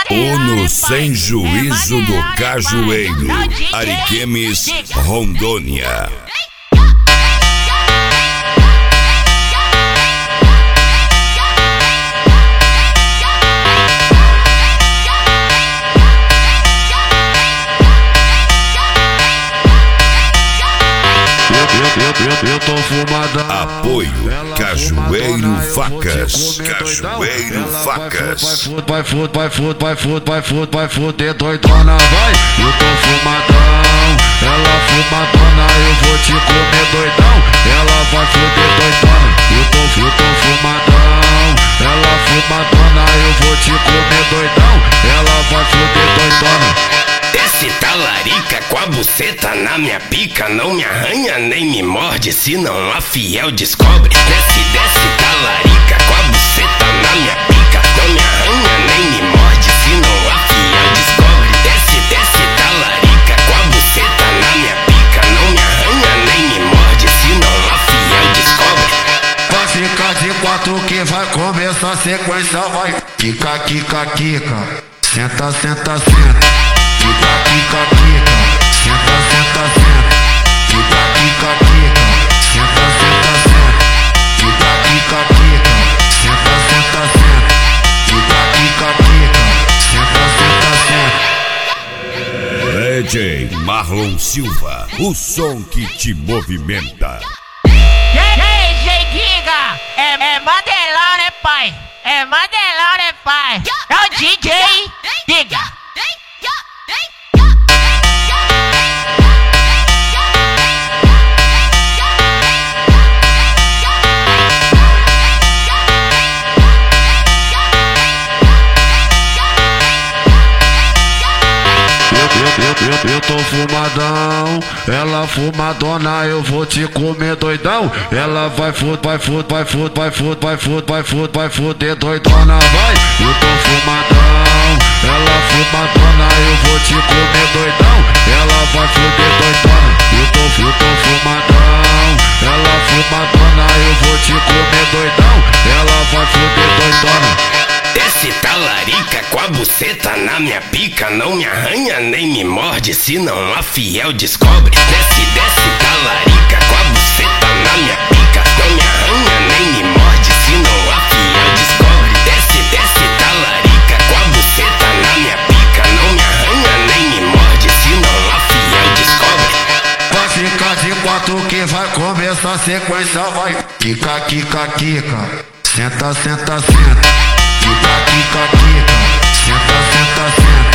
Uno sem juízo do Cajueiro, Ariquemes, Rondônia. Eu tô fumadão. Apoio Cajueiro Facas. Cajueiro Facas. Vai fuder doidona, vai. Eu tô fumadão. Ela fumadona, eu vou te comer doidão. Ela vai fuder doidona. Eu tô fumadão. Ela fumadona, eu vou te comer doidão. Ela vai fuder doidona. Desce talarica com a buceta na minha pica. Não me arranha nem me morde, senão a fiel descobre. Desce talarica com a buceta na minha pica. Não me arranha nem me morde, senão a fiel descobre. Desce talarica com a buceta na minha pica. Não me arranha nem me morde, senão a fiel descobre. Vai ficar de quatro que vai começar a sequência, vai. Quica. Senta. Quica. Senta. Quica. Senta. Quica. Quica. Senta. Quica. Senta. Quica. Senta. DJ Marlon Silva, o som que te movimenta. DJ Giga, é Mandelão, né, pai? É Mandelão, né, pai? É o DJ Giga. Eu tô fumadão, ela fumadona, eu vou te comer doidão. Ela vai fuder doidona, vai. Eu tô fumadão, ela fumadona, eu vou te comer doidão. Ela vai fuder doidona. Eu tô fumadão, ela fumadona, eu vou te comer doidão. Ela vai fuder doidona. Desce talarica com a buceta na minha pica. Não me arranha nem me morde, senão a fiel descobre. Desce talarica com a buceta na minha pica. Não me arranha nem me morde, senão a fiel descobre. Desce talarica com a buceta na minha pica. Não me arranha nem me morde, senão a fiel descobre. Vai ficar de quatro que vai começar a sequência, vai. Quica. Senta. Quica. Senta.